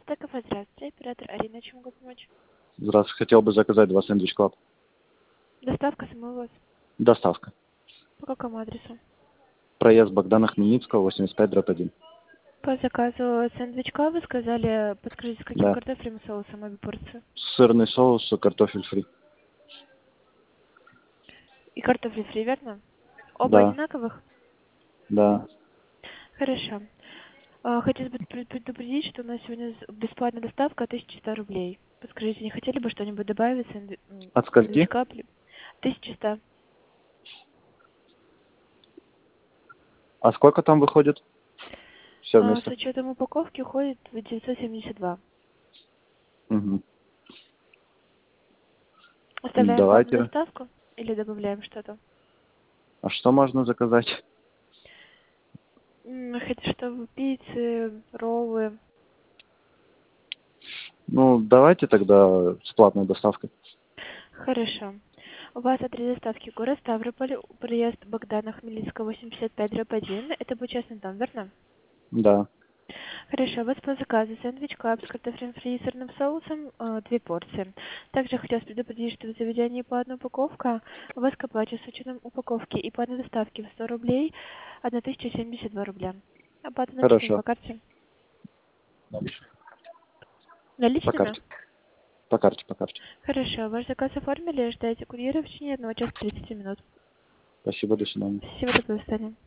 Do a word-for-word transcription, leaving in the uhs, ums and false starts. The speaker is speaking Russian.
Кафе, здравствуйте. Оператор Арина, чем могу помочь? Здравствуйте. Хотел бы заказать два сэндвич клаб. Доставка самовоз. Доставка. По какому адресу? Проезд Богдана Хмельницкого, восемьдесят пять дробь один. По заказу сэндвичка вы сказали, подскажите, с каким Да. картофелем и соусом обе порции? Сырный соус, картофель фри. И картофель фри, верно? Оба Да. одинаковых? Да. Хорошо. А, Хотелось бы пред- предупредить, что у нас сегодня с- бесплатная доставка тысяча сто рублей. Подскажите, не хотели бы что-нибудь добавить? Сэндви... м, От скольки? Сэндвичка? пли- тысяча сто. А сколько там выходит? Все А, С вместе. учетом упаковки уходит девятьсот семьдесят два. Угу. Оставляем платную Давайте. доставку или добавляем что-то? А что можно заказать? М, Хотите, чтобы пиццы, роллы? Ну, давайте тогда с платной доставкой. Хорошо. У вас адрес доставки город Ставрополь, проезд Богдана Хмельницкого, восемьдесят пять дробь один. Это будет частный дом, верно? Да. Хорошо. У вас по заказу сэндвич клаб с картофелем фри и сырным соусом, э, две порции. Также хотелось предупредить, что в заведении платная упаковка. У вас к оплате с учетом упаковки и платной доставки в сто рублей, тысяча семьдесят два рубля. Оплата наличными Хорошо. по карте. По Наличными? карте. По карте, по карте. Хорошо. Ваш заказ оформили, ждайте курьера в течение одного часа тридцати минут. Спасибо, до свидания. Всего доброго, до свидания.